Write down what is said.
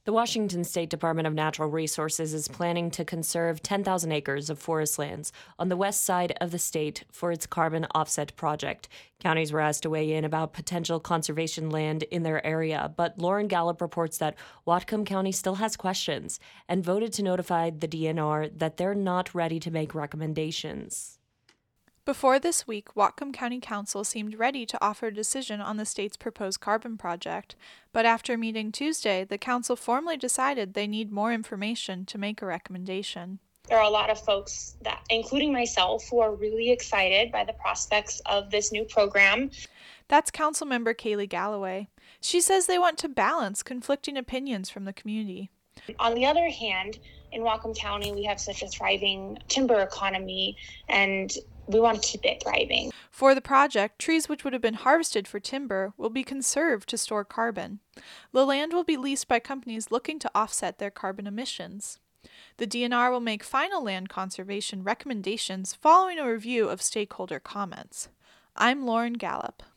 The Washington State Department of Natural Resources is planning to conserve 10,000 acres of forest lands on the west side of the state for its carbon offset project. Counties were asked to weigh in about potential conservation land in their area, but Lauren Gallup reports that Whatcom County still has questions and voted to notify the DNR that they're not ready to make recommendations. Before this week, Whatcom County Council seemed ready to offer a decision on the state's proposed carbon project, but after meeting Tuesday, the council formally decided they need more information to make a recommendation. There are a lot of folks, that, including myself, who are really excited by the prospects of this new program. That's Councilmember Kaylee Galloway. She says they want to balance conflicting opinions from the community. On the other hand, in Whatcom County, we have such a thriving timber economy, and we want to keep it thriving. For the project, trees which would have been harvested for timber will be conserved to store carbon. The land will be leased by companies looking to offset their carbon emissions. The DNR will make final land conservation recommendations following a review of stakeholder comments. I'm Lauren Gallup.